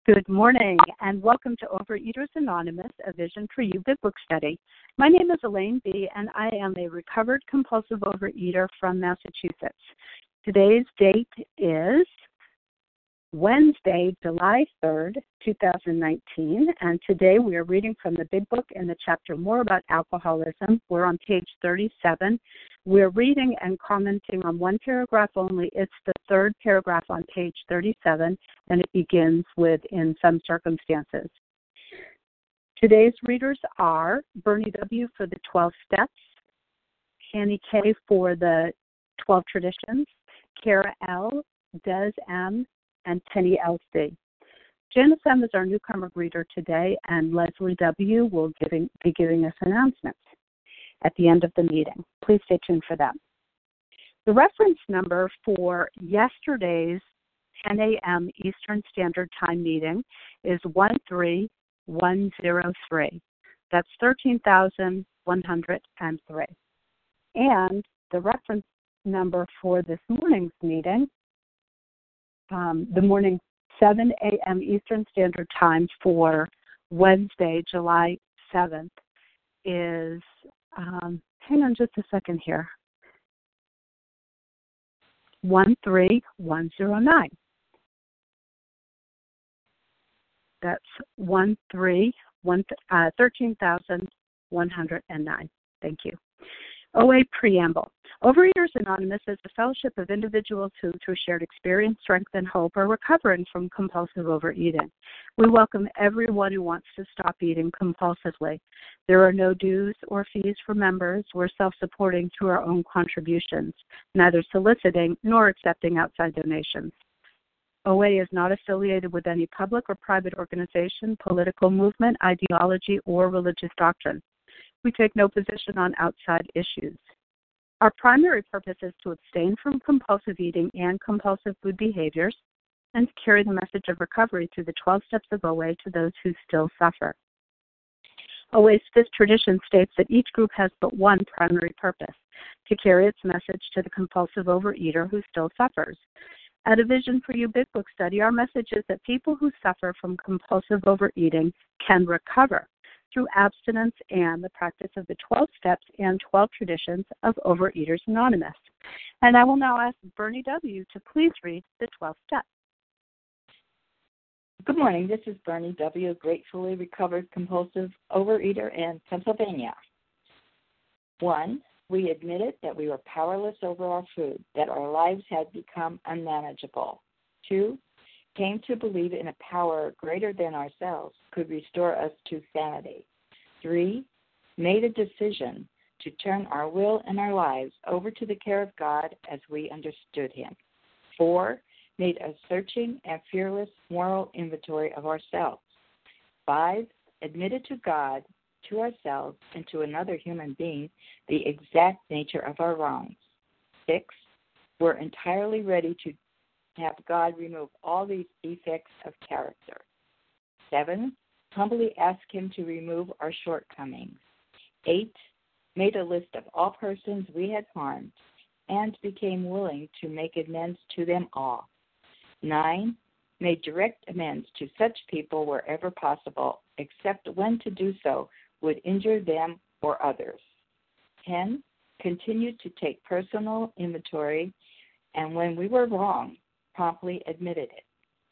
Good morning, and welcome to Overeaters Anonymous, a Vision for You Big Book Study. My name is Elaine B., and I am a recovered compulsive overeater from Massachusetts. Today's date is Wednesday, July 3rd, 2019, and today we are reading from the Big Book in the chapter More About Alcoholism. We're on page 37. We're reading and commenting on one paragraph only. It's the third paragraph on page 37, and it begins with "in some circumstances." Today's readers are Bernie W. for the 12 Steps, Hanny K. for the 12 Traditions, Kara L., Des M., and Penny L.C. Janice M. is our newcomer reader today, and Leslie W. will be giving us announcements at the end of the meeting. Please stay tuned for that. The reference number for yesterday's 10 a.m. Eastern Standard Time meeting is 13103. That's 13,103. And the reference number for this morning's meeting, the morning 7 a.m. Eastern Standard Time for Wednesday, July 7th, is, hang on just a second here, 13109. That's 13,109. Thank you. OA Preamble. Overeaters Anonymous is a fellowship of individuals who, through shared experience, strength, and hope, are recovering from compulsive overeating. We welcome everyone who wants to stop eating compulsively. There are no dues or fees for members. We're self-supporting through our own contributions, neither soliciting nor accepting outside donations. OA is not affiliated with any public or private organization, political movement, ideology, or religious doctrine. We take no position on outside issues. Our primary purpose is to abstain from compulsive eating and compulsive food behaviors and to carry the message of recovery through the 12 steps of OA to those who still suffer. OA's fifth tradition states that each group has but one primary purpose, to carry its message to the compulsive overeater who still suffers. At a Vision for You Big Book Study, our message is that people who suffer from compulsive overeating can recover through abstinence and the practice of the 12 steps and 12 traditions of Overeaters Anonymous. And I will now ask Bernie W. to please read the 12 steps. Good morning. This is Bernie W., gratefully recovered compulsive overeater in Pennsylvania. 1, we admitted that we were powerless over our food, that our lives had become unmanageable. 2, came to believe in a power greater than ourselves could restore us to sanity. 3, made a decision to turn our will and our lives over to the care of God as we understood Him. 4, made a searching and fearless moral inventory of ourselves. 5, admitted to God, to ourselves, and to another human being the exact nature of our wrongs. 6, were entirely ready to have God remove all these defects of character. 7, humbly asked Him to remove our shortcomings. 8, made a list of all persons we had harmed and became willing to make amends to them all. 9, made direct amends to such people wherever possible, except when to do so would injure them or others. 10, continued to take personal inventory, and when we were wrong, promptly admitted it.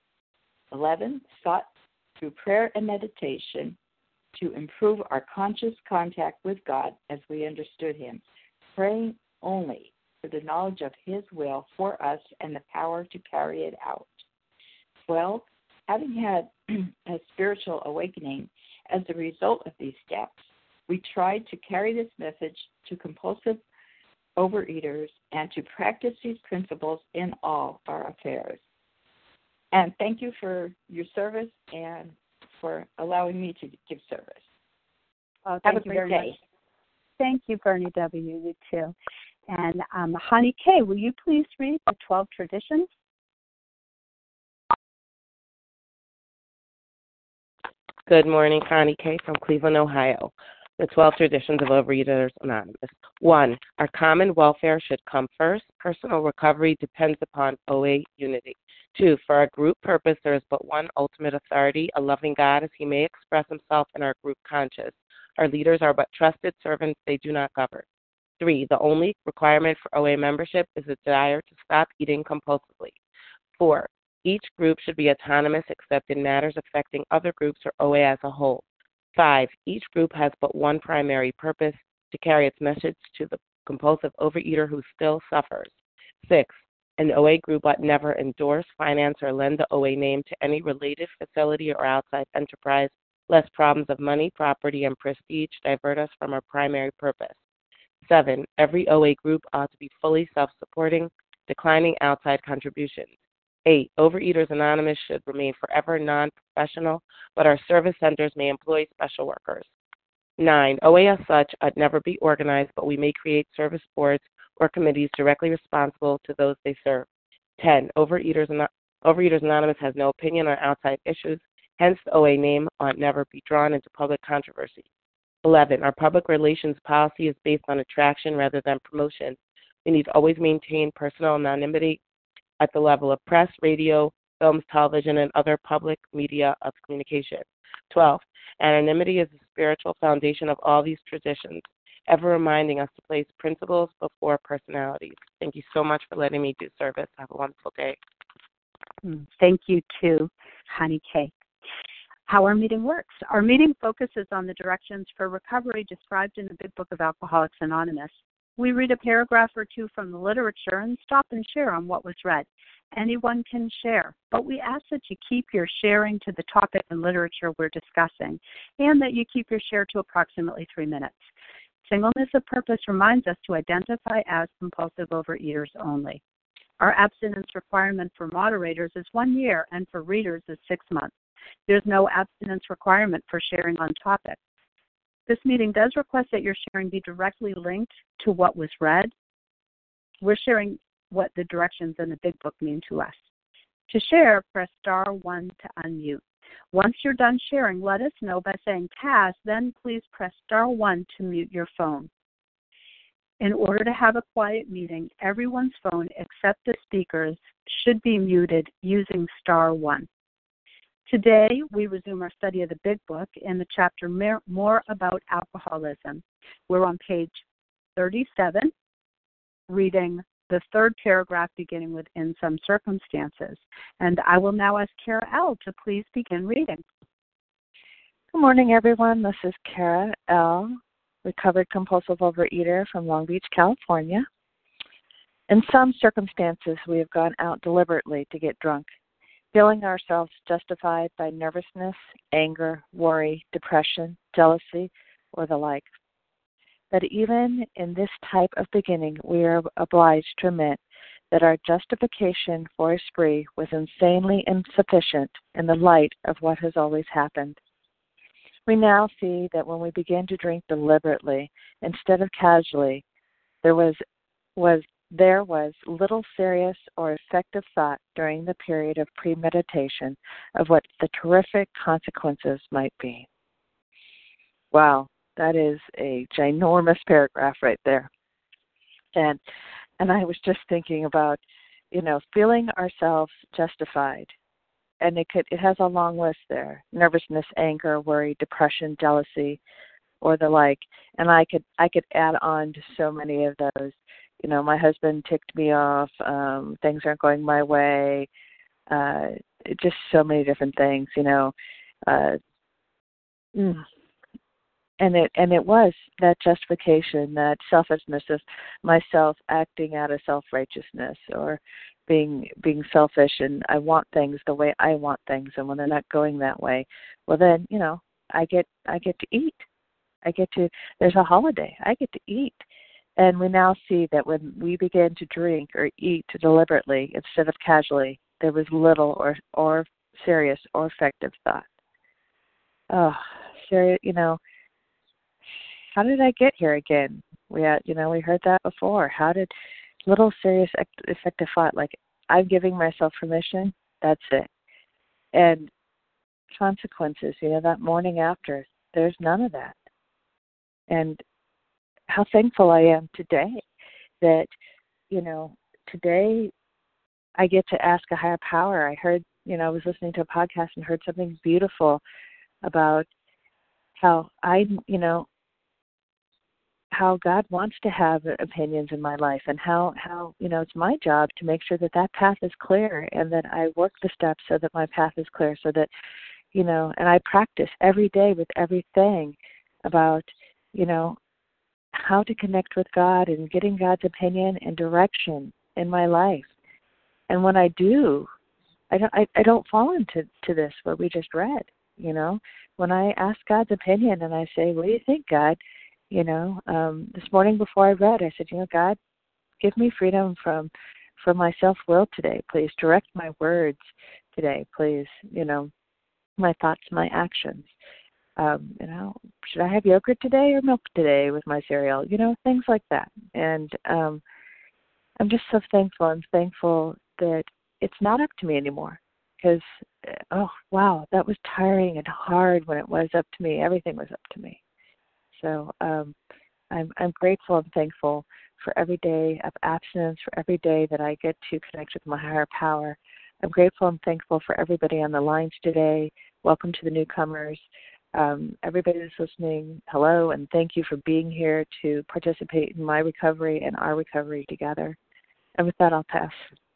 11, sought through prayer and meditation to improve our conscious contact with God as we understood Him, praying only for the knowledge of His will for us and the power to carry it out. 12, having had a spiritual awakening as a result of these steps, we tried to carry this message to compulsive overeaters and to practice these principles in all our affairs. And thank you for your service and for allowing me to give service. Have a great day. Much. Thank you, Bernie W. You too. And Hani K., will you please read the 12 traditions? Good morning, Connie K. from Cleveland, Ohio. The 12 traditions of Overeaters Anonymous. 1. Our common welfare should come first. Personal recovery depends upon OA unity. 2. For our group purpose, there is but one ultimate authority, a loving God as he may express himself in our group conscience. Our leaders are but trusted servants, they do not govern. 3. The only requirement for OA membership is a desire to stop eating compulsively. 4. Each group should be autonomous except in matters affecting other groups or OA as a whole. 5. Each group has but one primary purpose, to carry its message to the compulsive overeater who still suffers. 6. An OA group ought never endorse, finance, or lend the OA name to any related facility or outside enterprise, lest problems of money, property, and prestige divert us from our primary purpose. 7. Every OA group ought to be fully self-supporting, declining outside contributions. 8. Overeaters Anonymous should remain forever non-professional, but our service centers may employ special workers. 9. OA as such ought never be organized, but we may create service boards or committees directly responsible to those they serve. 10. Overeaters Anonymous has no opinion on outside issues, hence the OA name ought never be drawn into public controversy. 11. Our public relations policy is based on attraction rather than promotion. We need to always maintain personal anonymity at the level of press, radio, films, television, and other public media of communication. 12. Anonymity is the spiritual foundation of all these traditions, ever reminding us to place principles before personalities. Thank you so much for letting me do service. Have a wonderful day. Thank you too, Honey Cake. How our meeting works. Our meeting focuses on the directions for recovery described in the Big Book of Alcoholics Anonymous. We read a paragraph or two from the literature and stop and share on what was read. Anyone can share, but we ask that you keep your sharing to the topic and literature we're discussing, and that you keep your share to approximately 3 minutes. Singleness of purpose reminds us to identify as compulsive overeaters only. Our abstinence requirement for moderators is 1 year, and for readers is 6 months. There's no abstinence requirement for sharing on topic. This meeting does request that your sharing be directly linked to what was read. We're sharing what the directions in the Big Book mean to us. To share, press *1 to unmute. Once you're done sharing, let us know by saying pass, then please press *1 to mute your phone. In order to have a quiet meeting, everyone's phone except the speakers should be muted using *1. Today, we resume our study of the Big Book in the chapter More About Alcoholism. We're on page 37, reading the third paragraph beginning with "in some circumstances." And I will now ask Kara L. to please begin reading. Good morning, everyone. This is Kara L., recovered compulsive overeater from Long Beach, California. In some circumstances, we have gone out deliberately to get drunk, feeling ourselves justified by nervousness, anger, worry, depression, jealousy, or the like. But even in this type of beginning, we are obliged to admit that our justification for a spree was insanely insufficient in the light of what has always happened. We now see that when we begin to drink deliberately instead of casually, there was little serious or effective thought during the period of premeditation of what the terrific consequences might be. Wow, that is a ginormous paragraph right there. And I was just thinking about, feeling ourselves justified. And it has a long list there: nervousness, anger, worry, depression, jealousy, or the like. And I could add on to so many of those. My husband ticked me off, things aren't going my way, just so many different things, And it was that justification, that selfishness of myself acting out of self-righteousness or being selfish, and I want things the way I want things, and when they're not going that way, well then, I get to eat. There's a holiday, I get to eat. And we now see that when we begin to drink or eat deliberately instead of casually, there was little or serious or effective thought. Oh, serious, how did I get here again? We heard that before. How did little serious effective thought, like I'm giving myself permission, that's it. And consequences, that morning after, there's none of that. and how thankful I am today that, today I get to ask a higher power. I heard, I was listening to a podcast and heard something beautiful about how how God wants to have opinions in my life, and how it's my job to make sure that that path is clear, and that I work the steps so that my path is clear, so that, and I practice every day with everything about, how to connect with God and getting God's opinion and direction in my life. And when I do, I don't fall into this, what we just read, When I ask God's opinion and I say, what do you think, God? This morning before I read, I said, God, give me freedom from my self-will today. Please direct my words today, please, my thoughts, my actions. Should I have yogurt today or milk today with my cereal? Things like that. And I'm just so thankful. I'm thankful that it's not up to me anymore, because, oh, wow, that was tiring and hard when it was up to me. Everything was up to me. So I'm grateful and thankful for every day of abstinence, for every day that I get to connect with my higher power. I'm grateful and thankful for everybody on the lines today. Welcome to the newcomers. Everybody that's listening, hello, and thank you for being here to participate in my recovery and our recovery together. And with that, I'll pass.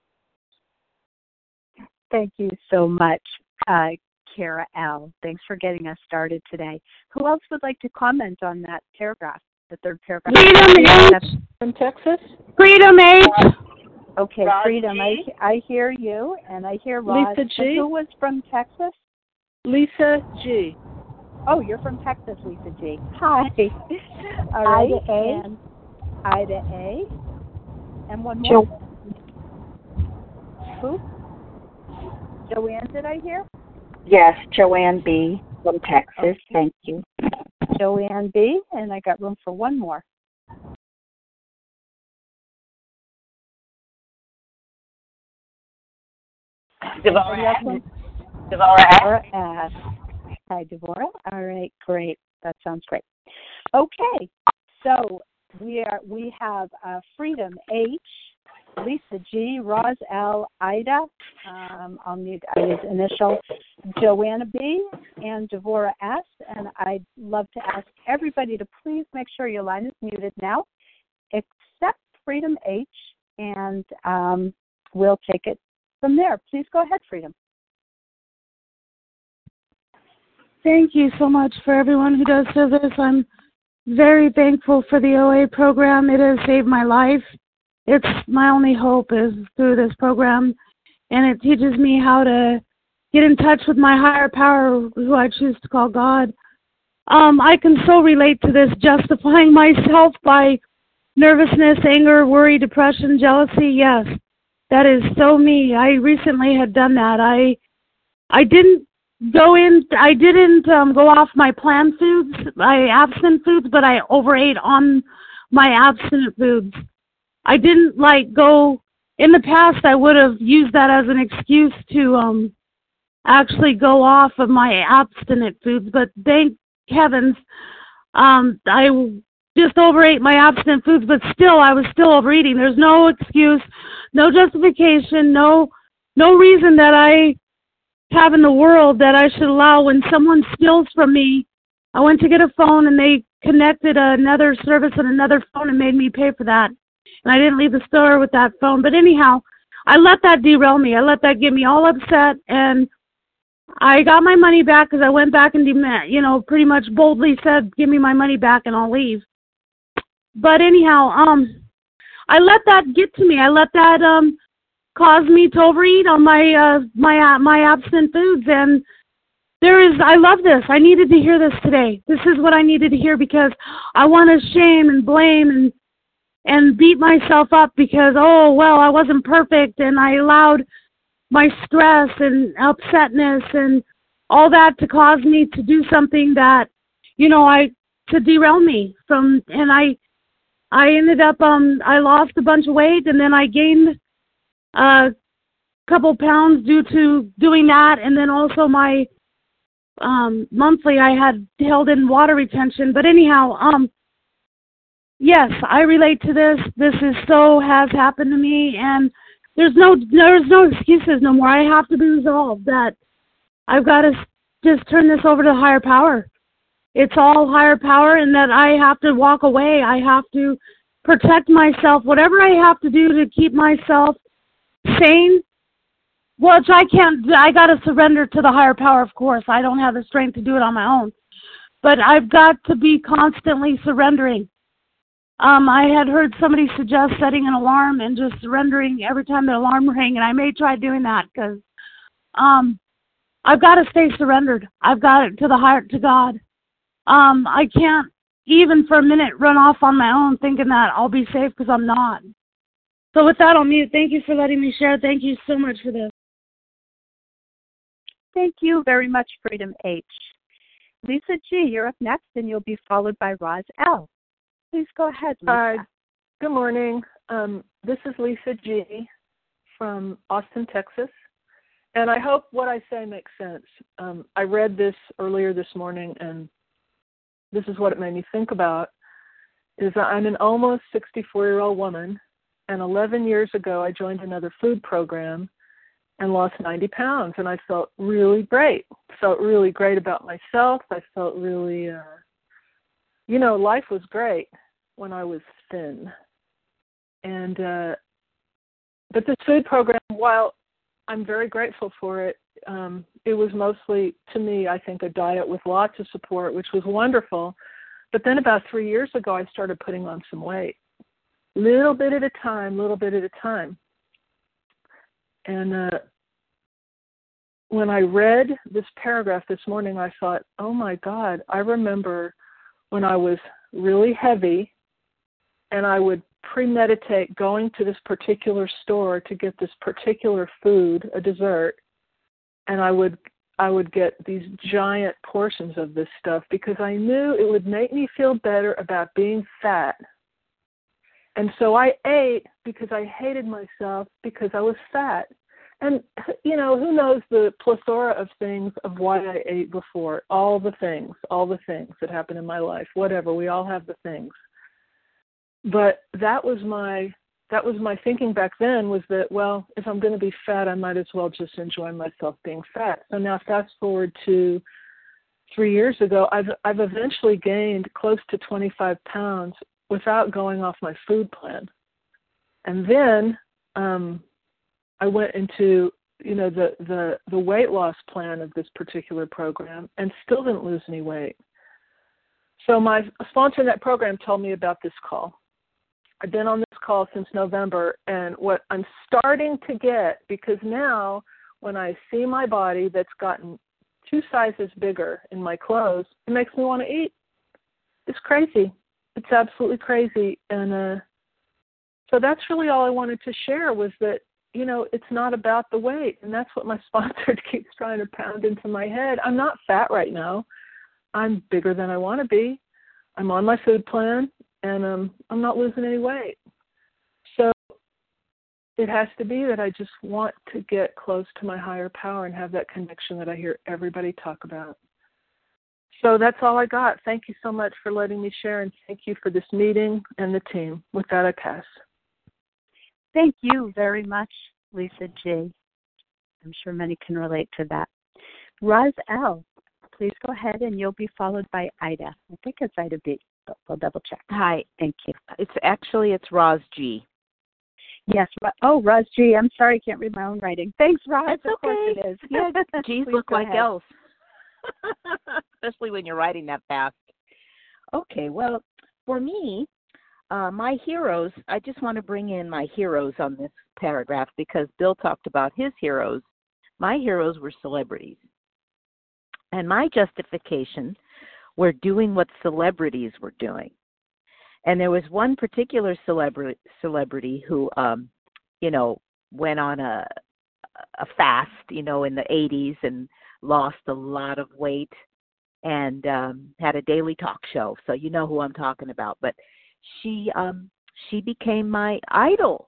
Thank you so much, Kara L. Thanks for getting us started today. Who else would like to comment on that paragraph, the third paragraph? Freedom H. From Texas? Freedom H. Okay, Rod Freedom, G. I hear you, and I hear Rod. Lisa G. Who was from Texas? Lisa G. Oh, you're from Texas, Lisa G. Hi. All right. Ida A. And Ida A. And one more. Who? Joanne, did I hear? Yes, Joanne B. from Texas. Okay. Thank you. Joanne B. And I got room for one more. Devorah S. Devorah S. Hi, Devorah. All right, great. That sounds great. Okay, so we have Freedom H, Lisa G, Roz L, Ida, I'll need Ida's initial, Joanna B, and Devorah S. And I'd love to ask everybody to please make sure your line is muted now, except Freedom H, and we'll take it from there. Please go ahead, Freedom. Thank you so much for everyone who does service. I'm very thankful for the OA program. It has saved my life. It's my only hope is through this program, and it teaches me how to get in touch with my higher power, who I choose to call God. I can so relate to this justifying myself by nervousness, anger, worry, depression, jealousy. Yes, that is so me. I recently had done that. I didn't go off my planned foods, my abstinent foods, but I overate on my abstinent foods. I didn't go, in the past I would have used that as an excuse to actually go off of my abstinent foods, but thank heavens, I just overate my abstinent foods, but still, I was still overeating. There's no excuse, no justification, no reason that I have in the world that I should allow when someone steals from me. I went to get a phone and they connected another service on another phone and made me pay for that. And I didn't leave the store with that phone. But anyhow, I let that derail me. I let that get me all upset. And I got my money back because I went back and pretty much boldly said, give me my money back and I'll leave. But anyhow, I let that get to me. I let that cause me to overeat on my abstinent foods. And I love this. I needed to hear this today. This is what I needed to hear because I want to shame and blame and beat myself up because, I wasn't perfect and I allowed my stress and upsetness and all that to cause me to do something that, to derail me from, and I ended up, I lost a bunch of weight and then I gained a couple pounds due to doing that, and then also my monthly I had held in water retention. But anyhow, yes, I relate to this. This is has happened to me, and there's no excuses no more. I have to be resolved that I've got to just turn this over to higher power. It's all higher power, and that I have to walk away. I have to protect myself, whatever I have to do to keep myself sane. Which I can't. I got to surrender to the higher power. Of course, I don't have the strength to do it on my own. But I've got to be constantly surrendering. I had heard somebody suggest setting an alarm and just surrendering every time the alarm rang, and I may try doing that because I've got to stay surrendered. I've got it to God. I can't even for a minute run off on my own thinking that I'll be safe because I'm not. So with that, I'll mute. Thank you for letting me share. Thank you so much for this. Thank you very much, Freedom H. Lisa G., you're up next, and you'll be followed by Roz L. Please go ahead, Lisa. Hi. Good morning. This is Lisa G. from Austin, Texas. And I hope what I say makes sense. I read this earlier this morning, and this is what it made me think about, is that I'm an almost 64-year-old woman, and 11 years ago I joined another food program and lost 90 pounds, and I felt really great. Felt really great about myself. I felt really, life was great when I was thin. And but this food program, while I'm very grateful for it, it was mostly, to me, I think, a diet with lots of support, which was wonderful. But then about 3 years ago, I started putting on some weight, little bit at a time. And when I read this paragraph this morning, I thought, oh my God, I remember when I was really heavy and I would premeditate going to this particular store to get this particular food, a dessert, and I would get these giant portions of this stuff because I knew it would make me feel better about being fat. And so I ate because I hated myself because I was fat. And, who knows the plethora of things of why I ate before, all the things that happened in my life, whatever, we all have the things. But that was my thinking back then, was that, well, if I'm going to be fat, I might as well just enjoy myself being fat. So now fast forward to 3 years ago, I've eventually gained close to 25 pounds without going off my food plan. And then I went into, the weight loss plan of this particular program and still didn't lose any weight. So my sponsor in that program told me about this call. I've been on this call since November, and what I'm starting to get, because now when I see my body that's gotten 2 sizes bigger in my clothes, it makes me want to eat. It's crazy. It's absolutely crazy. And so that's really all I wanted to share, was that, it's not about the weight. And that's what my sponsor keeps trying to pound into my head. I'm not fat right now. I'm bigger than I want to be. I'm on my food plan, and I'm not losing any weight. So it has to be that I just want to get close to my higher power and have that connection that I hear everybody talk about. So that's all I got. Thank you so much for letting me share, and thank you for this meeting and the team. With that, I pass. Thank you very much, Lisa G. I'm sure many can relate to that. Roz L., please go ahead, and you'll be followed by Ida. I think it's Ida B., but we'll double check. Hi. Thank you. It's Roz G. Yes. Roz G. I'm sorry, I can't read my own writing. Thanks, Roz. That's of okay. course it is. Yeah, G's look like ahead. L's, especially when you're writing that fast. Okay, well, for me, my heroes, I just want to bring in my heroes on this paragraph because Bill talked about his heroes. My heroes were celebrities. And my justification were doing what celebrities were doing. And there was one particular celebrity who, went on a fast, in the 80s and lost a lot of weight and had a daily talk show. So you know who I'm talking about. But she became my idol,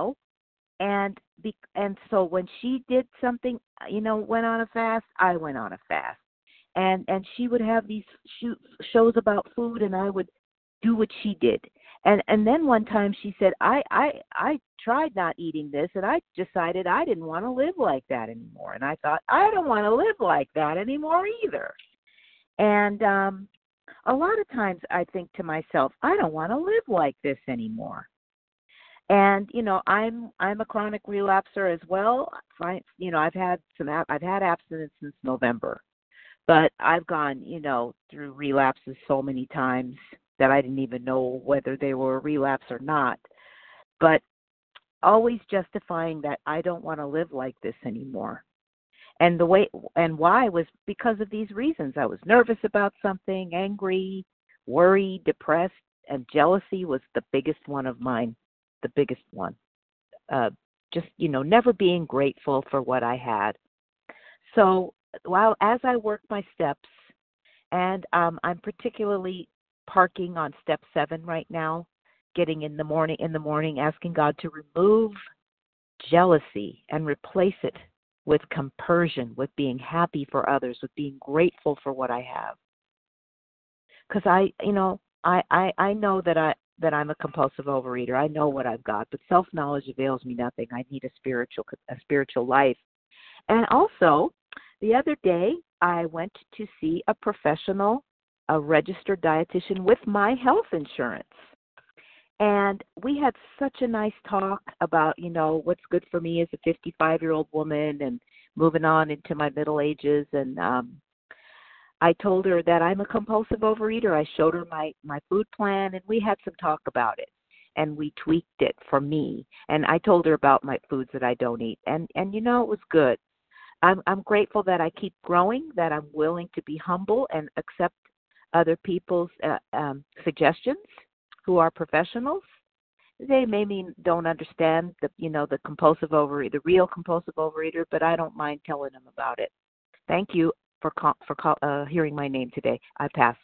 and so when she did something, went on a fast, I went on a fast. And she would have these shows about food, and I would do what she did. And then one time she said, I tried not eating this, and I decided I didn't want to live like that anymore. And I thought, I don't want to live like that anymore either. And a lot of times I think to myself, I don't want to live like this anymore. And I'm a chronic relapser as well. I've had abstinence since November, but I've gone through relapses so many times that I didn't even know whether they were a relapse or not. But always justifying that I don't want to live like this anymore. And why was because of these reasons. I was nervous about something, angry, worried, depressed, and jealousy was the biggest one of mine, the biggest one. Just, never being grateful for what I had. So as I work my steps, and I'm particularly parking on step 7 right now, getting in the morning, asking God to remove jealousy and replace it with compersion, with being happy for others, with being grateful for what I have. Because I know that I'm a compulsive overeater. I know what I've got, but self-knowledge avails me nothing. I need a spiritual life. And also, the other day, I went to see a registered dietitian with my health insurance. And we had such a nice talk about, what's good for me as a 55-year-old woman and moving on into my middle ages. And I told her that I'm a compulsive overeater. I showed her my food plan, and we had some talk about it. And we tweaked it for me. And I told her about my foods that I don't eat. And it was good. I'm grateful that I keep growing, that I'm willing to be humble and accept other people's suggestions who are professionals. They maybe don't understand the compulsive overeater, the real compulsive overeater, but I don't mind telling them about it. Thank you for hearing my name today. I pass.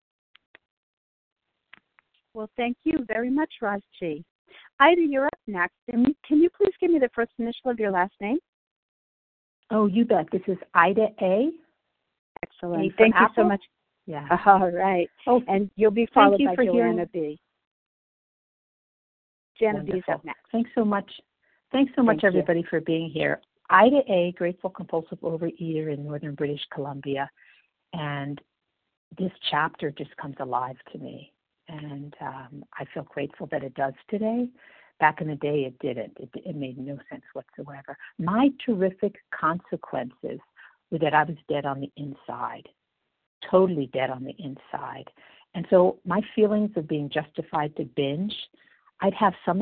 Well, thank you very much, Rajji. Ida, you're up next. And can you please give me the first initial of your last name? Oh, you bet. This is Ida A. Excellent. Thank you so much. Yeah. All right. Oh, and you'll be followed by Joanna hearing... B. Joanna B is up next. Thanks so much. Thanks so much, everybody, for being here. Ida A., grateful compulsive overeater in northern British Columbia. And this chapter just comes alive to me. And I feel grateful that it does today. Back in the day, it didn't. It made no sense whatsoever. My terrific consequences were that I was dead on the inside, totally dead on the inside. And so my feelings of being justified to binge, I'd have some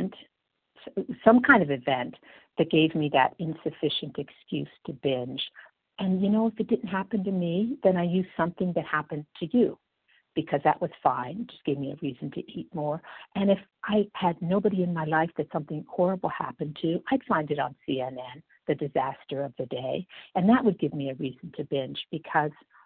kind of event that gave me that insufficient excuse to binge. And, if it didn't happen to me, then I used something that happened to you, because that was fine, just gave me a reason to eat more. And if I had nobody in my life that something horrible happened to, I'd find it on CNN, the disaster of the day, and that would give me a reason to binge, because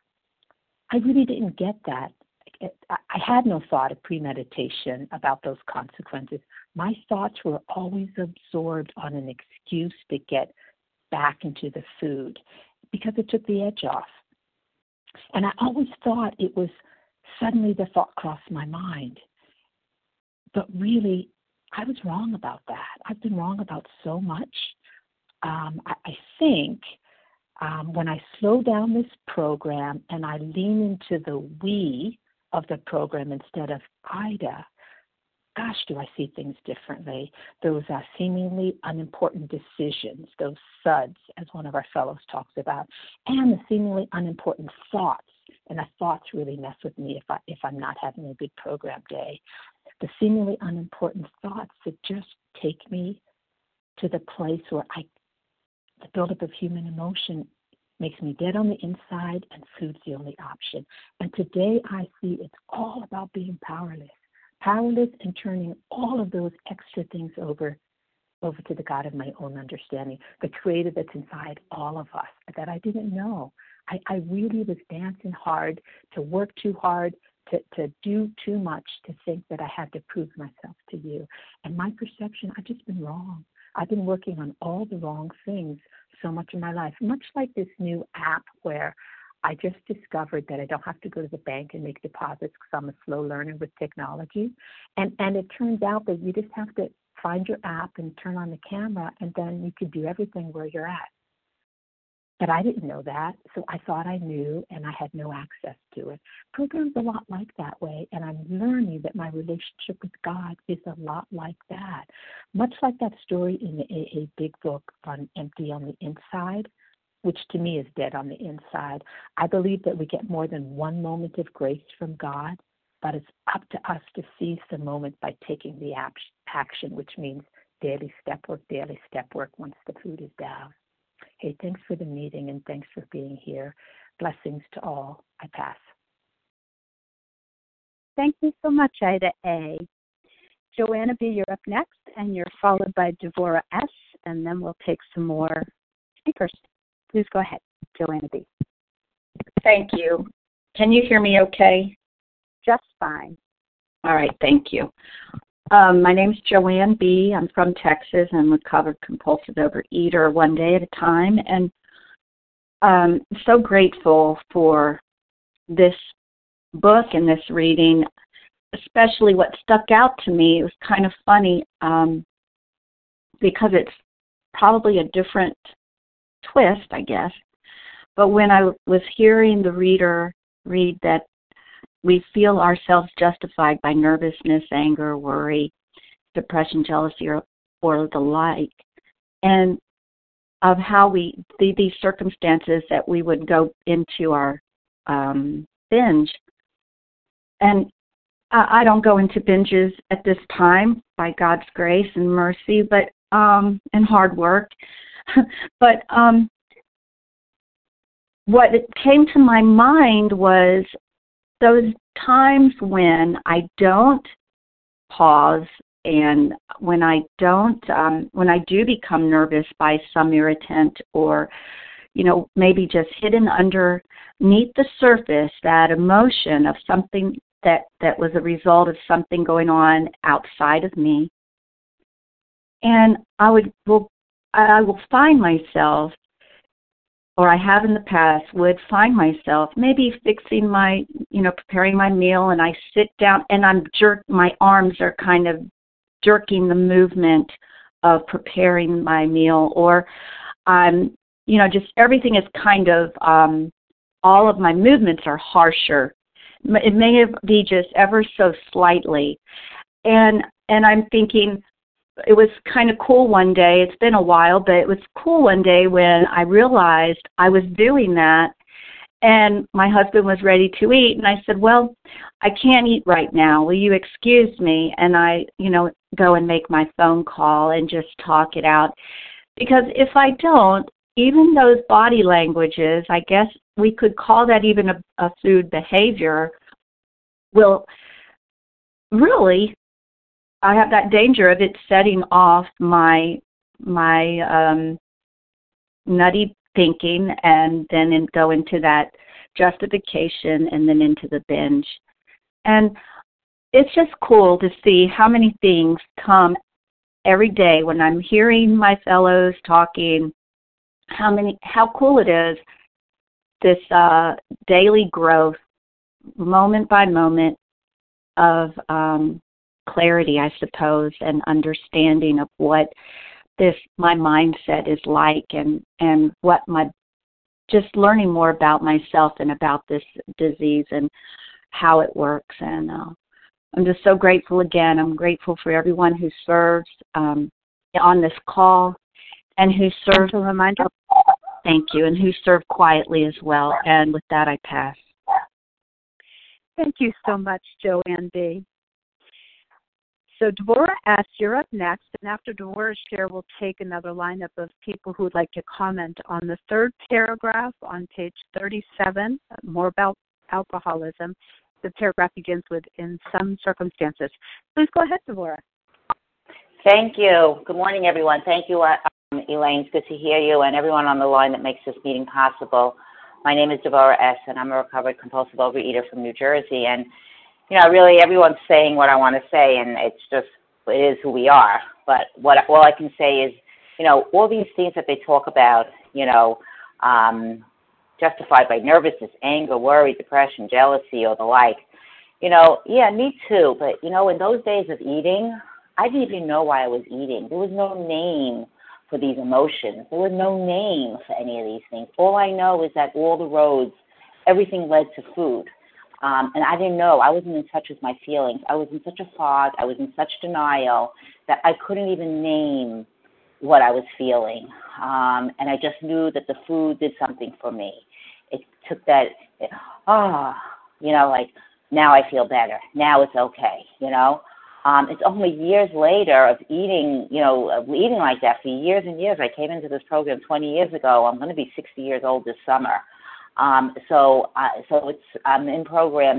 I really didn't get that. I had no thought of premeditation about those consequences. My thoughts were always absorbed on an excuse to get back into the food, because it took the edge off. And I always thought it was suddenly the thought crossed my mind. But really, I was wrong about that. I've been wrong about so much. I think when I slow down this program and I lean into the we of the program instead of Ida, gosh, do I see things differently. Those seemingly unimportant decisions, those suds, as one of our fellows talks about, and the seemingly unimportant thoughts. And the thoughts really mess with me if I'm not having a good program day. The seemingly unimportant thoughts that just take me to the place where the buildup of human emotion makes me dead on the inside, and food's the only option. And today I see it's all about being powerless and turning all of those extra things over to the God of my own understanding, the creator that's inside all of us that I didn't know. I really was dancing hard, to work too hard, to do too much, to think that I had to prove myself to you. And my perception, I've just been wrong. I've been working on all the wrong things so much in my life, much like this new app where I just discovered that I don't have to go to the bank and make deposits because I'm a slow learner with technology. And it turns out that you just have to find your app and turn on the camera, and then you can do everything where you're at. But I didn't know that, so I thought I knew, and I had no access to it. Program's a lot like that way, and I'm learning that my relationship with God is a lot like that. Much like that story in the AA Big Book on Empty on the Inside, which to me is dead on the inside. I believe that we get more than one moment of grace from God, but it's up to us to seize the moment by taking the action, which means daily step work once the food is down. Hey, thanks for the meeting and thanks for being here. Blessings to all. I pass. Thank you so much, Ida A. Joanna B., you're up next, and you're followed by Devorah S., and then we'll take some more speakers. Please go ahead, Joanna B. Thank you. Can you hear me okay? Just fine. All right, thank you. My name's Joanne B. I'm from Texas. I'm a recovered compulsive overeater, one day at a time. And I'm so grateful for this book and this reading, especially what stuck out to me. It was kind of funny because it's probably a different twist, I guess. But when I was hearing the reader read that we feel ourselves justified by nervousness, anger, worry, depression, jealousy, or the like, and of how these circumstances that we would go into our binge. And I don't go into binges at this time by God's grace and mercy, but and hard work. But what came to my mind was those times when I don't pause and when I do become nervous by some irritant or, maybe just hidden underneath the surface, that emotion of something that was a result of something going on outside of me. And I will find myself, or I have in the past, would find myself maybe fixing preparing my meal, and I sit down and my arms are kind of jerking the movement of preparing my meal, or I'm, just everything is kind of, all of my movements are harsher. It may be just ever so slightly. And I'm thinking, it was kind of cool one day. It's been a while, but it was cool one day when I realized I was doing that, and my husband was ready to eat, and I said, well, I can't eat right now. Will you excuse me? And I, go and make my phone call and just talk it out. Because if I don't, even those body languages, I guess we could call that even a food behavior, will really, I have that danger of it setting off my nutty thinking, and then go into that justification and then into the binge. And it's just cool to see how many things come every day when I'm hearing my fellows talking, how cool it is, this daily growth, moment by moment of clarity, I suppose, and understanding of what my mindset is like, and what just learning more about myself and about this disease and how it works. And I'm just so grateful again. I'm grateful for everyone who serves on this call and who serves. A reminder. Thank you, and who serve quietly as well. And with that, I pass. Thank you so much, Joanne B. So Devorah S., you're up next, and after Devorah's share, we'll take another lineup of people who would like to comment on the third paragraph on page 37, more about alcoholism. The paragraph begins with, in some circumstances. Please go ahead, Devorah. Thank you. Good morning, everyone. Thank you, Elaine. It's good to hear you and everyone on the line that makes this meeting possible. My name is Devorah S., and I'm a recovered compulsive overeater from New Jersey. And, really everyone's saying what I want to say, and it is who we are. But all I can say is, all these things that they talk about, justified by nervousness, anger, worry, depression, jealousy, or the like. Yeah, me too. But, in those days of eating, I didn't even know why I was eating. There was no name for these emotions. There was no name for any of these things. All I know is that all the roads, everything led to food. And I didn't know. I wasn't in touch with my feelings. I was in such a fog. I was in such denial that I couldn't even name what I was feeling. And I just knew that the food did something for me. It took that, like, now I feel better. Now it's okay, It's only years later of eating, eating like that for years and years. I came into this program 20 years ago. I'm going to be 60 years old this summer. So I'm in program,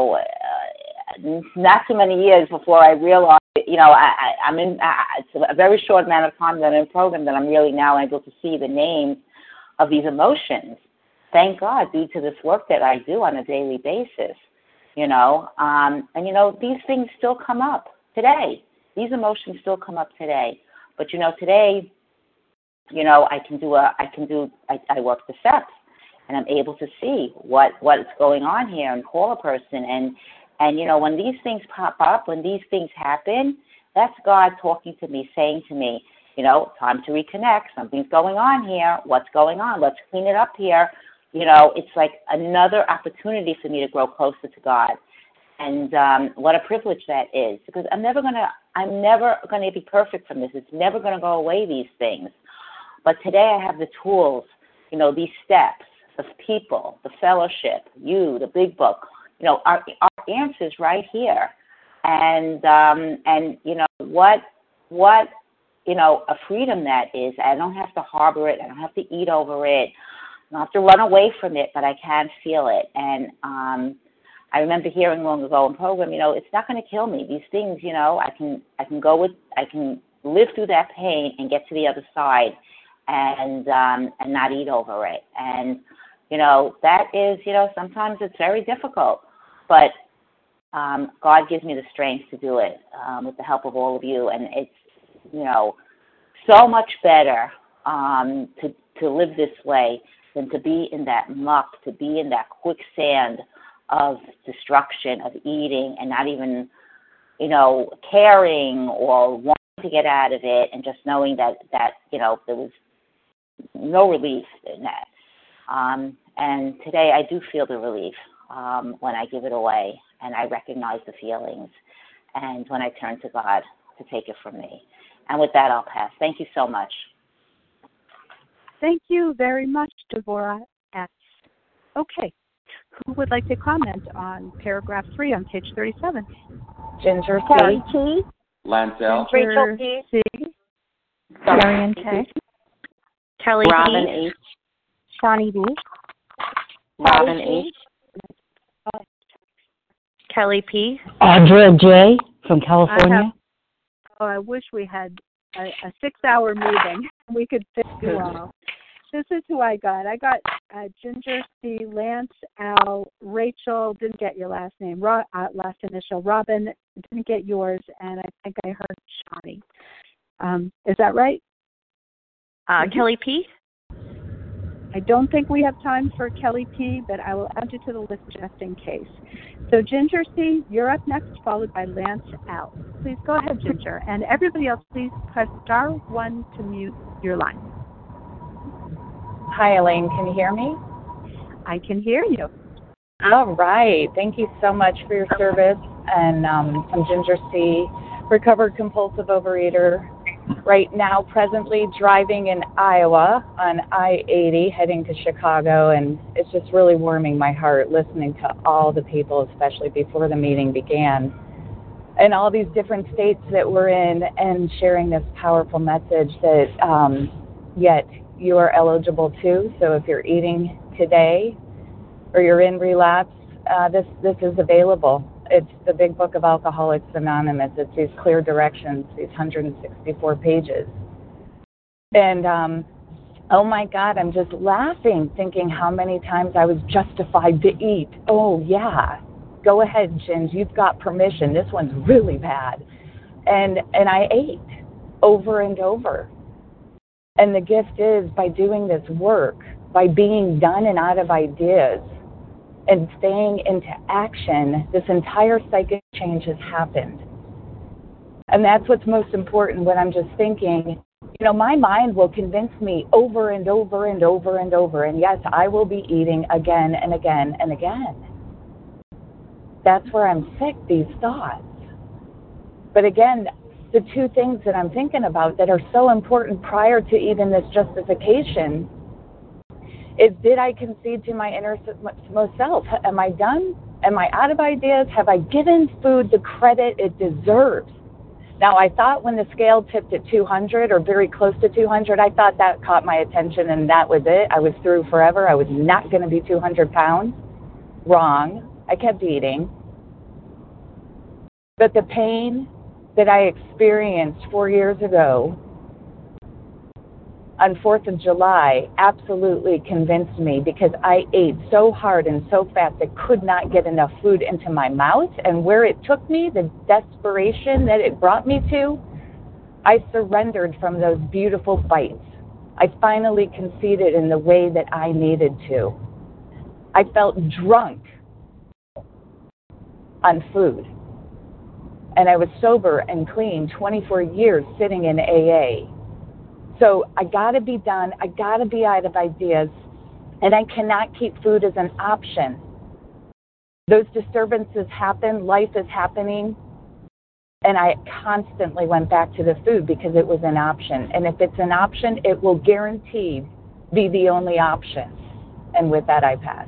not too many years before I realized, I'm in, it's a very short amount of time that I'm in program that I'm really now able to see the names of these emotions. Thank God, due to this work that I do on a daily basis, these things still come up today. These emotions still come up today. But, today, I work the steps. And I'm able to see what's going on here and call a person. And when these things pop up, when these things happen, that's God talking to me, saying to me, time to reconnect. Something's going on here. What's going on? Let's clean it up here. It's like another opportunity for me to grow closer to God. And what a privilege that is, because I'm never gonna be perfect from this. It's never gonna go away, these things. But today I have the tools, these steps, the people, the fellowship, the big book, our answers right here. And what a freedom that is. I don't have to harbor it. I don't have to eat over it. I don't have to run away from it, but I can feel it. And I remember hearing long ago in program, it's not going to kill me. These things, I can live through that pain and get to the other side and not eat over it. And that is, sometimes it's very difficult, but God gives me the strength to do it with the help of all of you. And it's, so much better to live this way than to be in that muck, to be in that quicksand of destruction, of eating, and not even, caring or wanting to get out of it, and just knowing that there was no relief in that. And today I do feel the relief when I give it away and I recognize the feelings, and when I turn to God to take it from me. And with that, I'll pass. Thank you so much. Thank you very much, Deborah S. Okay. Who would like to comment on paragraph 3 on page 37? Ginger Kelly C. T. Lance L. Rachel P. C. Marion K. Kelly Robin P. H. Shawnee B. Robin H. Kelly P. Audra J. from California. I wish we had a 6-hour meeting. We could fit you all. This is who I got. I got Ginger C, Lance L, Rachel, didn't get your last name, last initial, Robin, didn't get yours, and I think I heard Shawnee. Is that right? Kelly P. I don't think we have time for Kelly P, but I will add you to the list just in case. So Ginger C, you're up next, followed by Lance L. Please go ahead, Ginger. And everybody else, please press *1 to mute your line. Hi, Elaine. Can you hear me? I can hear you. All right. Thank you so much for your service. And I'm Ginger C, recovered compulsive overeater. Right now, presently driving in Iowa on I-80, heading to Chicago, and it's just really warming my heart listening to all the people, especially before the meeting began, and all these different states that we're in, and sharing this powerful message that yet you are eligible too. So if you're eating today or you're in relapse, this is available. It's the Big Book of Alcoholics Anonymous. It's these clear directions, these 164 pages. And, oh my God, I'm just laughing, thinking how many times I was justified to eat. Oh yeah, go ahead, Ginge, you've got permission. This one's really bad. And I ate over and over. And the gift is, by doing this work, by being done and out of ideas and staying into action, this entire psychic change has happened. And that's what's most important when I'm just thinking, you know, my mind will convince me over and over and over and over, and yes, I will be eating again and again and again. That's where I'm sick, these thoughts. But again, the two things that I'm thinking about that are so important prior to even this justification is, did I concede to my innermost self? Am I done? Am I out of ideas? Have I given food the credit it deserves? Now, I thought when the scale tipped at 200 or very close to 200, I thought that caught my attention and that was it. I was through forever. I was not going to be 200 pounds. Wrong. I kept eating. But the pain that I experienced 4 years ago on 4th of July absolutely convinced me, because I ate so hard and so fast I could not get enough food into my mouth, and where it took me, the desperation that it brought me to, I surrendered from those beautiful bites. I finally conceded in the way that I needed to. I felt drunk on food. And I was sober and clean 24 years sitting in AA. So I got to be done. I got to be out of ideas. And I cannot keep food as an option. Those disturbances happen. Life is happening. And I constantly went back to the food because it was an option. And if it's an option, it will guaranteed be the only option. And with that, I pass.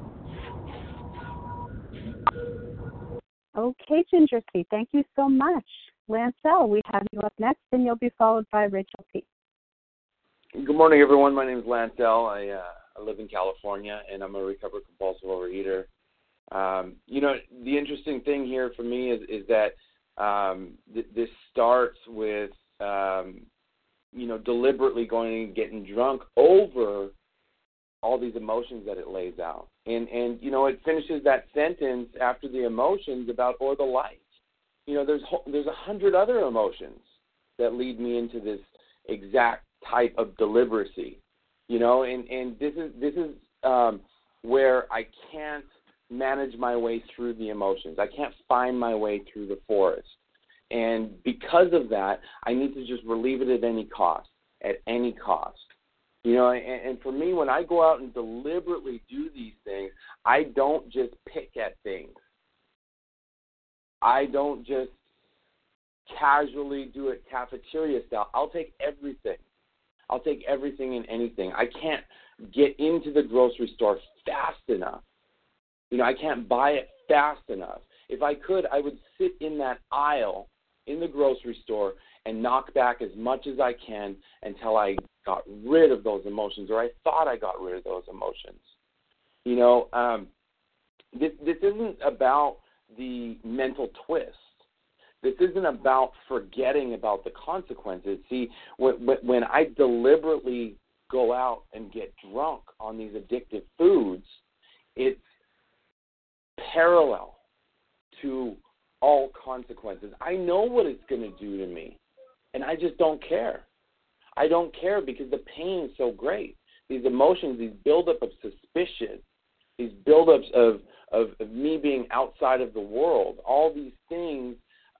Okay, Ginger C., thank you so much. Lancel, we have you up next, and you'll be followed by Rachel P. Good morning, everyone. My name is Lancel. I live in California, and I'm a recovered compulsive overeater. You know, the interesting thing here for me is that this starts with, you know, deliberately going and getting drunk over all these emotions that it lays out. And you know, it finishes that sentence after the emotions about or the light. You know, there's 100 other emotions that lead me into this exact type of deliberacy. You know, and this is where I can't manage my way through the emotions. I can't find my way through the forest. And because of that, I need to just relieve it at any cost, You know, and for me, when I go out and deliberately do these things, I don't just pick at things. I don't just casually do it cafeteria style. I'll take everything. I'll take everything and anything. I can't get into the grocery store fast enough. You know, I can't buy it fast enough. If I could, I would sit in that aisle in the grocery store and knock back as much as I can until I got rid of those emotions, or I thought I got rid of those emotions. You know, this isn't about the mental twist. This isn't about forgetting about the consequences. See, when I deliberately go out and get drunk on these addictive foods, it's parallel to all consequences. I know what it's going to do to me, and I just don't care. I don't care because the pain is so great. These emotions, these buildup of suspicion, these buildups of me being outside of the world, all these things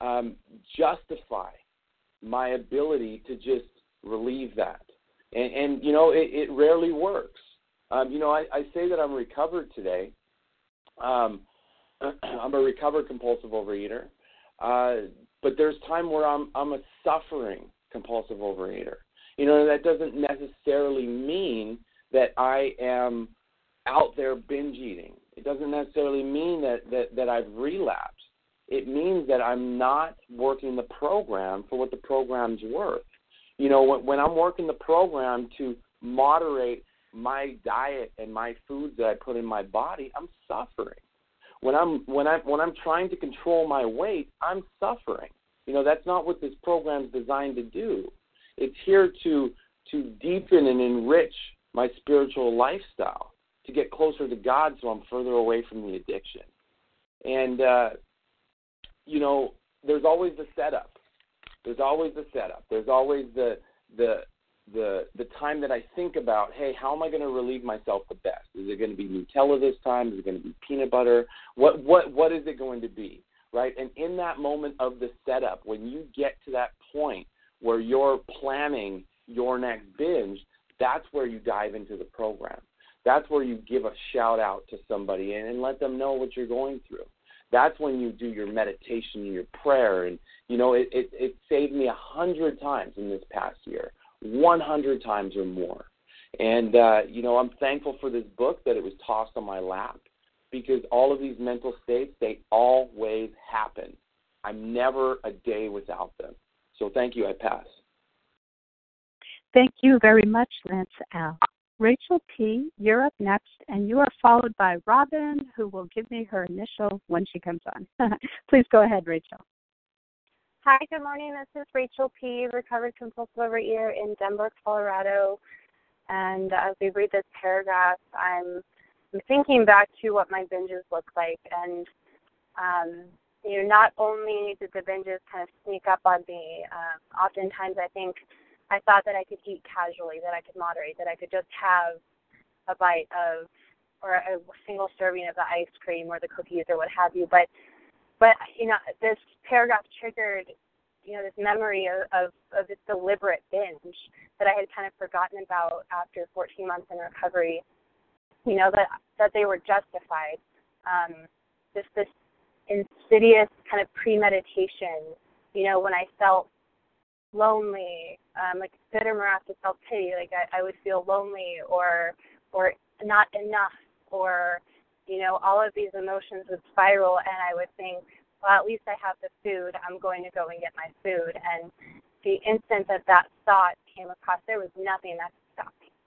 justify my ability to just relieve that. And you know, it rarely works. You know, I say that I'm recovered today. I'm a recovered compulsive overeater. But there's time where I'm a suffering compulsive overeater. You know, that doesn't necessarily mean that I am out there binge eating. It doesn't necessarily mean that I've relapsed. It means that I'm not working the program for what the program's worth. You know, when I'm working the program to moderate my diet and my foods that I put in my body, I'm suffering. When I'm trying to control my weight, I'm suffering. You know, that's not what this program's designed to do. It's here to deepen and enrich my spiritual lifestyle, to get closer to God so I'm further away from the addiction. And, you know, there's always the setup. There's always the the time that I think about, hey, how am I going to relieve myself the best? Is it going to be Nutella this time? Is it going to be peanut butter? What is it going to be, right? And in that moment of the setup, when you get to that point where you're planning your next binge, that's where you dive into the program. That's where you give a shout out to somebody and let them know what you're going through. That's when you do your meditation and your prayer. And, you know, it saved me 100 times in this past year, 100 times or more. And, you know, I'm thankful for this book that it was tossed on my lap, because all of these mental states, they always happen. I'm never a day without them. So thank you. I pass. Thank you very much, Lance L. Rachel P., you're up next, and you are followed by Robin, who will give me her initial when she comes on. Please go ahead, Rachel. Hi, good morning. This is Rachel P., recovered compulsive overeater in Denver, Colorado. And as we read this paragraph, I'm thinking back to what my binges look like. And, you know, not only did the binges kind of sneak up on me, oftentimes I thought that I could eat casually, that I could moderate, that I could just have a bite of or a single serving of the ice cream or the cookies or what have you. But you know, this paragraph triggered, you know, this memory of this deliberate binge that I had kind of forgotten about after 14 months in recovery. You know, that they were justified. This insidious kind of premeditation. You know, when I felt lonely, like bitter morass self-pity, like I would feel lonely or not enough, or, you know, all of these emotions would spiral, and I would think, well, at least I have the food, I'm going to go and get my food. And the instant that thought came across, there was nothing that could stop me.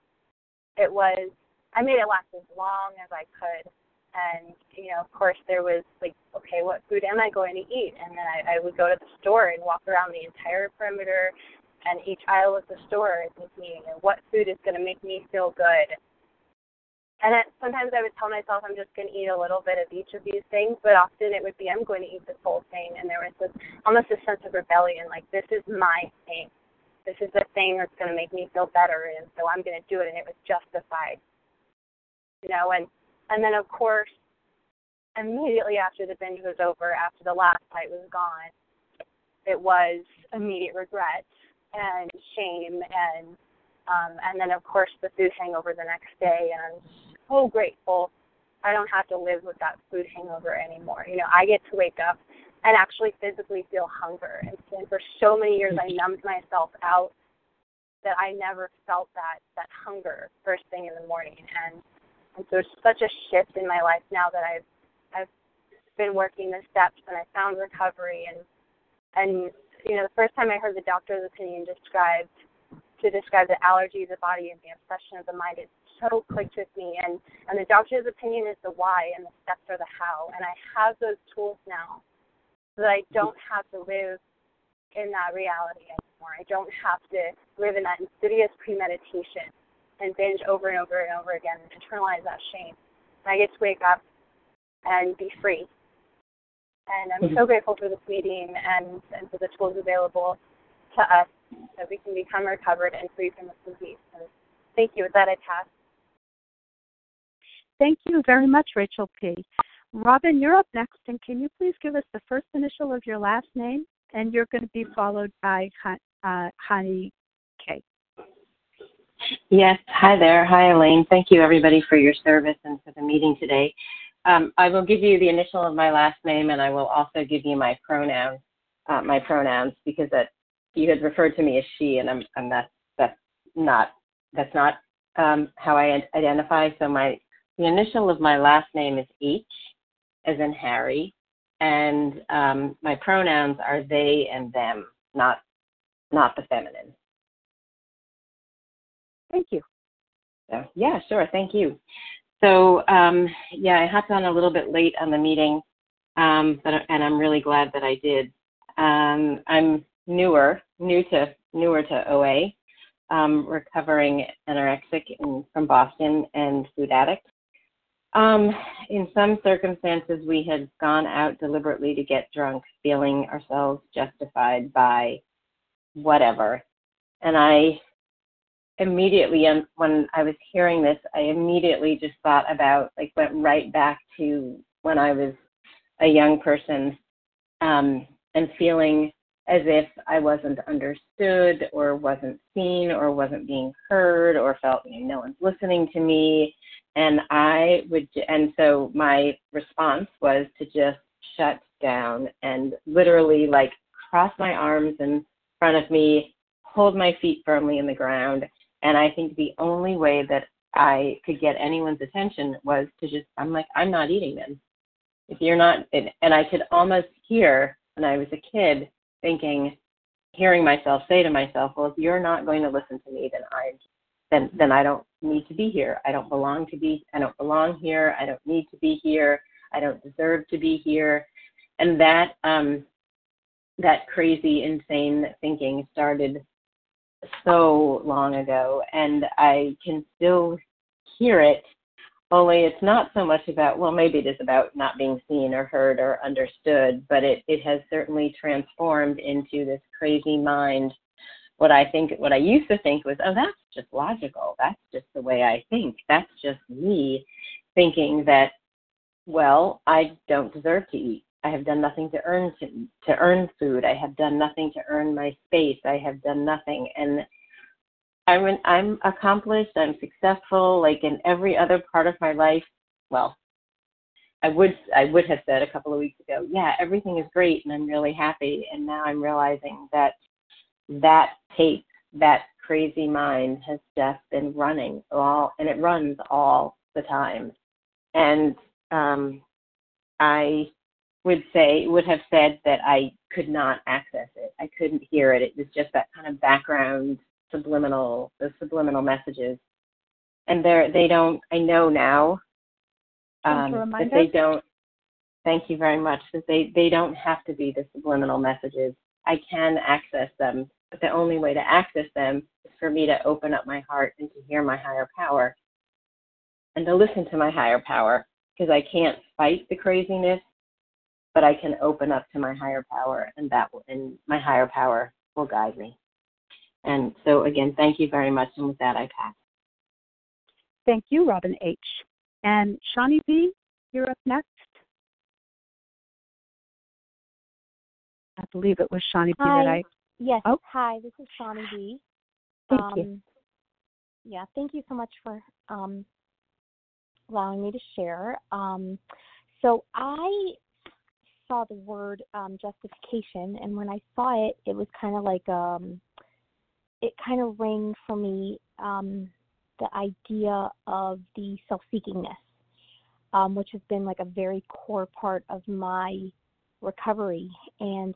I made it last as long as I could. And, you know, of course, there was like, okay, what food am I going to eat? And then I would go to the store and walk around the entire perimeter and each aisle of the store thinking, you know, what food is going to make me feel good? And sometimes I would tell myself I'm just going to eat a little bit of each of these things, but often it would be I'm going to eat this whole thing. And there was almost a sense of rebellion, like this is my thing. This is the thing that's going to make me feel better, and so I'm going to do it, and it was justified. You know, and then, of course, immediately after the binge was over, after the last bite was gone, it was immediate regret and shame, and then, of course, the food hangover the next day. And I'm so grateful I don't have to live with that food hangover anymore. You know, I get to wake up and actually physically feel hunger. And for so many years, I numbed myself out that I never felt that hunger first thing in the morning. And so it's such a shift in my life now that I've been working the steps, and I found recovery. And you know, the first time I heard the doctor's opinion describe the allergy of the body and the obsession of the mind, it so clicked with me. And the doctor's opinion is the why, and the steps are the how. And I have those tools now so that I don't have to live in that reality anymore. I don't have to live in that insidious premeditation and binge over and over and over again and internalize that shame. And I get to wake up and be free. And I'm so grateful for this meeting and for the tools available to us that we can become recovered and free from this disease. And thank you. With that, I pass. Thank you very much, Rachel P. Robin, you're up next, and can you please give us the first initial of your last name? And you're going to be followed by Hani K. Yes. Hi there. Hi, Elaine. Thank you, everybody, for your service and for the meeting today. I will give you the initial of my last name, and I will also give you my pronouns because you had referred to me as she, and that's not how I identify. So the initial of my last name is H, as in Harry, and my pronouns are they and them, not the feminine. Thank you. So, yeah, sure. Thank you. So, I hopped on a little bit late on the meeting, and I'm really glad that I did. I'm newer to OA, recovering anorexic from Boston and food addict. In some circumstances, we had gone out deliberately to get drunk, feeling ourselves justified by whatever. And I immediately, when I was hearing this, I immediately just thought about, like, went right back to when I was a young person, and feeling as if I wasn't understood or wasn't seen or wasn't being heard or felt, no one's listening to me. And so my response was to just shut down and literally, like, cross my arms in front of me, hold my feet firmly in the ground. And I think the only way that I could get anyone's attention was to just, I'm not eating them. If you're not, and I could almost hear when I was a kid hearing myself say to myself, well, if you're not going to listen to me, then I don't need to be here. I don't belong here. I don't need to be here. I don't deserve to be here. And that crazy, insane thinking started so long ago, and I can still hear it, only it's not so much about, well, maybe it is about not being seen or heard or understood, but it has certainly transformed into this crazy mind. What I used to think was, oh, that's just logical. That's just the way I think. That's just me thinking that, well, I don't deserve to eat. I have done nothing to earn food. I have done nothing to earn my space. I have done nothing. And I'm accomplished. I'm successful. Like in every other part of my life, well, I would have said a couple of weeks ago, yeah, everything is great and I'm really happy. And now I'm realizing that tape, that crazy mind has just been running and it runs all the time. And I would have said that I could not access it. I couldn't hear it. It was just that kind of background subliminal messages. And I know now that they don't, thank you very much, that they don't have to be the subliminal messages. I can access them, but the only way to access them is for me to open up my heart and to hear my higher power and to listen to my higher power, because I can't fight the craziness, but I can open up to my higher power, and my higher power will guide me. And so, again, thank you very much. And with that, I pass. Thank you, Robin H. And Shawnee B., you're up next. I believe it was Shawnee B. that I... Yes. Oh. Hi, this is Shawnee B. Thank you. Yeah, thank you so much for allowing me to share. So I saw the word justification, and when I saw it, it was kind of like it kind of rang for me the idea of the self-seekingness, which has been like a very core part of my recovery. And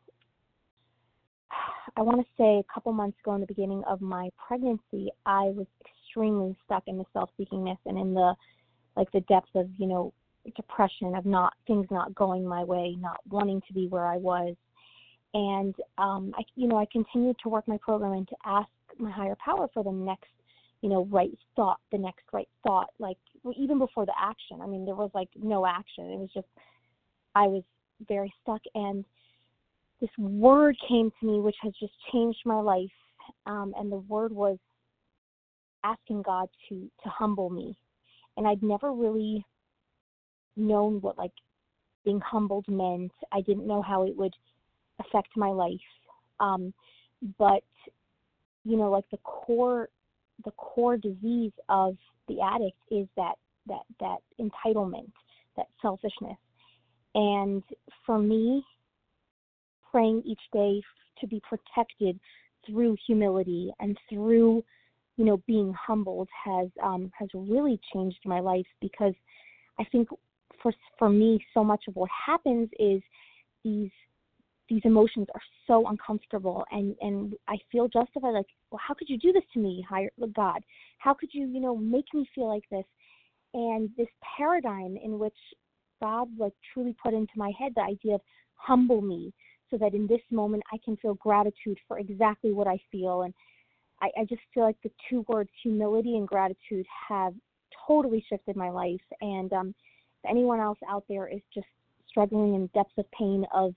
I want to say a couple months ago in the beginning of my pregnancy, I was extremely stuck in the self-seekingness and in the depths of, depression, of things not going my way, not wanting to be where I was. And I continued to work my program and to ask my higher power for the next, right thought, like even before the action. I mean, there was like no action. It was just, I was very stuck, and this word came to me, which has just changed my life. And the word was asking God to humble me. And I'd never really known what like being humbled meant. I didn't know how it would affect my life. But like the core disease of the addict is that entitlement, that selfishness. And for me, praying each day to be protected through humility and through, being humbled has really changed my life, because I think for me, so much of what happens is these emotions are so uncomfortable, and I feel justified, like, well, how could you do this to me, God? How could you, make me feel like this? And this paradigm in which God like truly put into my head the idea of humble me, so that in this moment I can feel gratitude for exactly what I feel. And I just feel like the two words humility and gratitude have totally shifted my life. And if anyone else out there is just struggling in depths of pain of,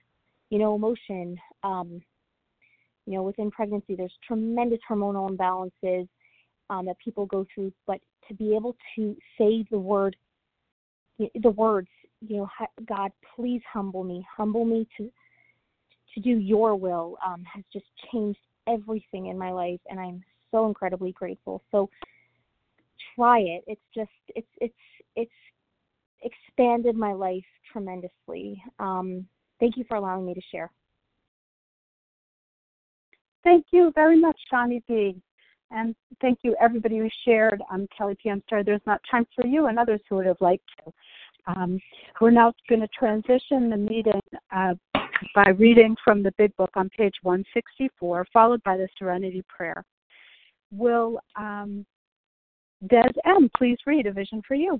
emotion, within pregnancy, there's tremendous hormonal imbalances, that people go through, but to be able to say the words, God, please humble me to do your will, has just changed everything in my life, and I'm so incredibly grateful. So try it. It's expanded my life tremendously. Thank you for allowing me to share. Thank you very much, Shani B. And thank you, everybody who shared. Kelly P. I'm sorry there's not time for you and others who would have liked to. We're now going to transition the meeting by reading from the Big Book on page 164, followed by the Serenity Prayer. Will Des M. please read A Vision for You?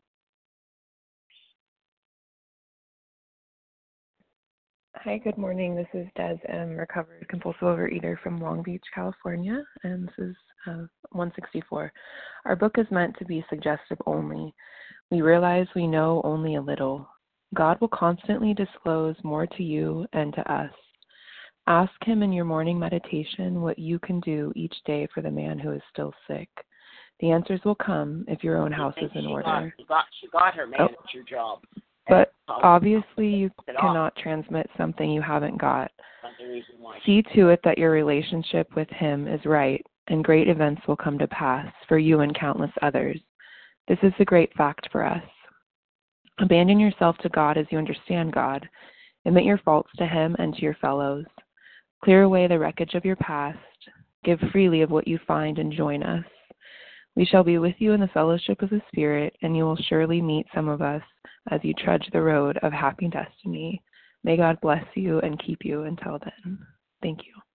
Hi, good morning. This is Des M., recovered compulsive overeater from Long Beach, California, and this is 164. Our book is meant to be suggestive only. We realize we know only a little. God will constantly disclose more to you and to us. Ask Him in your morning meditation what you can do each day for the man who is still sick. The answers will come if your own house is in order. She got her manager job. But obviously you cannot transmit something you haven't got. See to it that your relationship with Him is right, and great events will come to pass for you and countless others. This is the great fact for us. Abandon yourself to God as you understand God. Admit your faults to Him and to your fellows. Clear away the wreckage of your past. Give freely of what you find and join us. We shall be with you in the fellowship of the Spirit, and you will surely meet some of us as you trudge the road of happy destiny. May God bless you and keep you until then. Thank you.